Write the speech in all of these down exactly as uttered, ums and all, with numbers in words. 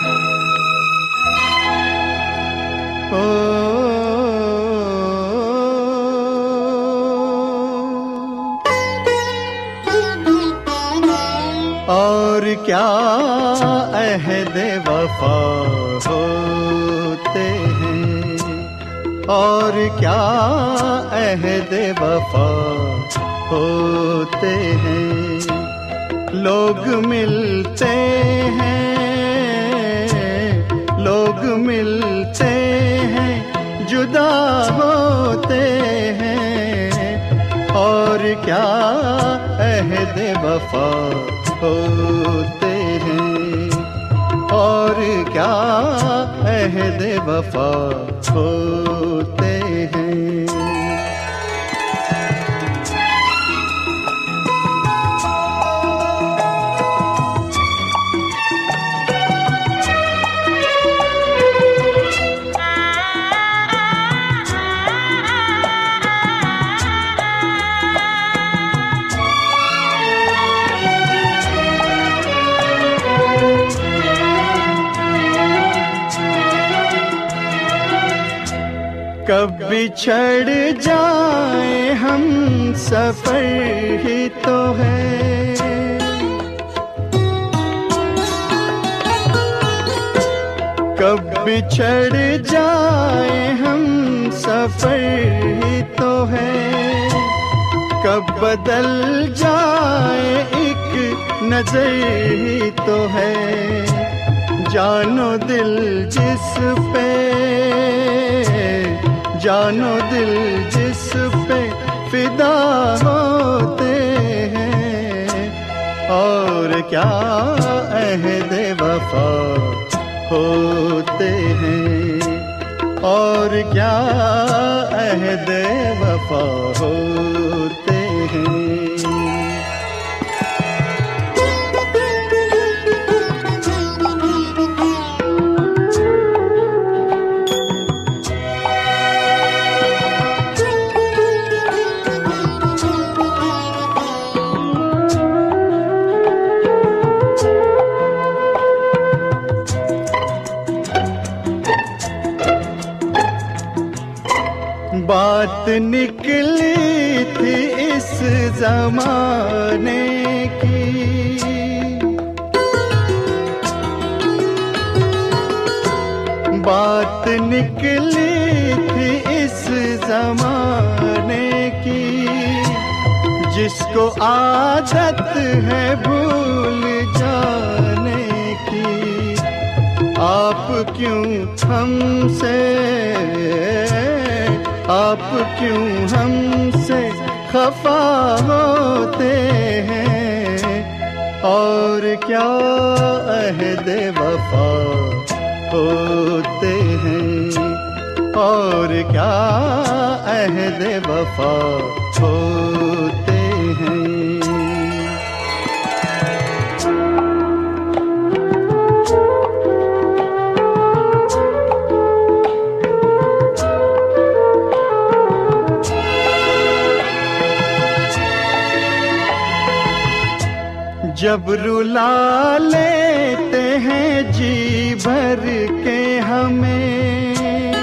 और क्या अहद वफा होते हैं, और क्या अहद वफा होते हैं। लोग मिलते हैं, लोग मिलते हैं, जुदा होते हैं। और क्या अहद वफा होते हैं, और क्या अहद वफा होते हैं। कब बिछड़ जाए हम सफर ही तो है। कब बिछड़ जाए हम सफर ही तो है। कब बदल जाए एक नजर ही तो है। जानो दिल जिस पे, जानो दिल जिस पे फिदा होते हैं। और क्या अहद वफा होते हैं, और क्या अहद वफा होते हैं। बात निकली थी इस जमाने की, बात निकली थी इस जमाने की। जिसको आदत है भूल जाने की। आप क्यों हमसे, आप क्यों हमसे खफा होते हैं। और क्या अहद वफा होते हैं, और क्या अहद वफा होते हैं। जब रुला लेते हैं जी भर के हमें।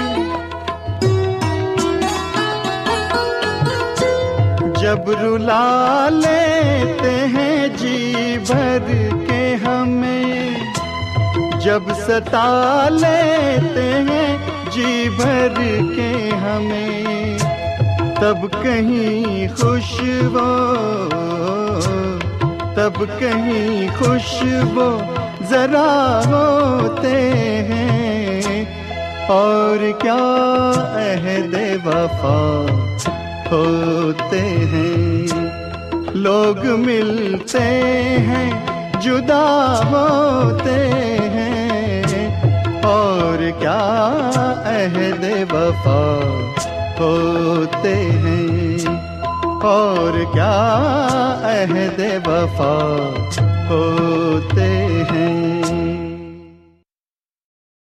जब रुला लेते हैं जी भर के हमें। जब सता लेते हैं जी भर के हमें। तब कहीं खुशबू, तब कहीं खुशबू जरा होते हैं। और क्या अहद वफा होते हैं। लोग मिलते हैं, जुदा होते हैं। और क्या अहद वफा होते हैं, और क्या अहद वफा होते हैं।